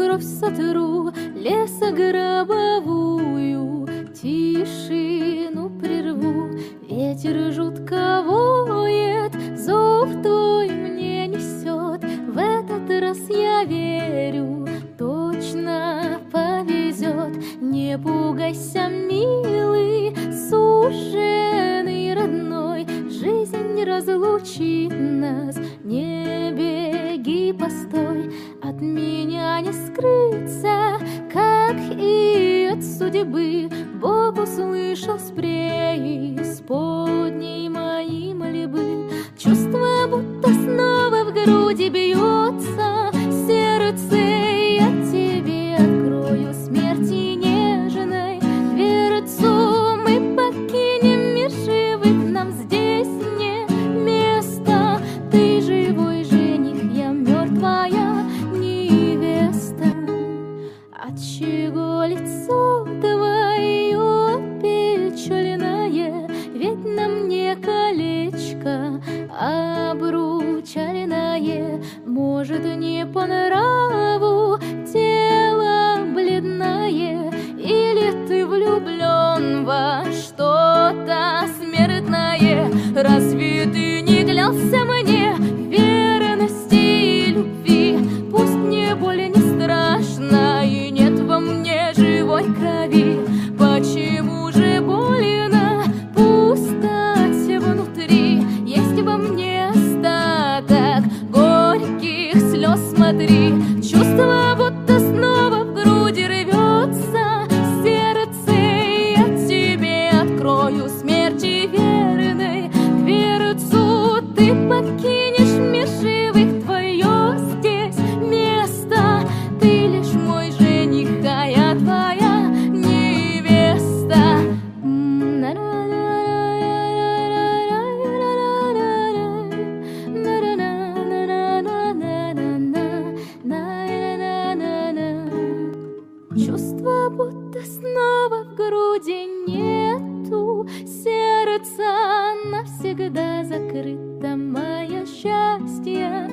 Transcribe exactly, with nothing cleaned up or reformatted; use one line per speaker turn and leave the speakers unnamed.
кровь сотру, лесогробовую тишину прерву. Ветер жутко воет, зов твой мне несет. В этот раз я верю, точно повезет. Не пугайся, милый, суженый родной, жизнь разлучит нас, не беги, постой. От меня не скрыться, как и от судьбы. Бог услышал с преисподней мои мольбы. Чувство, будто снова в груди бьется сердце. Я тебе открою смерти нежной дверцу. Мы покинем мир живых, нам здесь не место. Ты живой жених, я мертвая невеста. Отчего лицо твое печальное? Ведь на мне колечко обручальное. Может, не по нраву тело бледное, или ты влюблен во что-то смертное? Разве ты не клялся мне верности и любви? Пусть мне боль не страшна и нет во мне живой крови. Почему же больно, пустоть внутри? Есть во мне остаток горьких слез, смотри. Чувство, будто снова в груди рвется сердце. Я тебе открою смерти верной дверцу. Ты покинешь мир живых, твое здесь место. Ты лишь мой жених, а я твоя невеста. Чувство, будто снова в груди нету сердца. Навсегда закрыто мое счастье.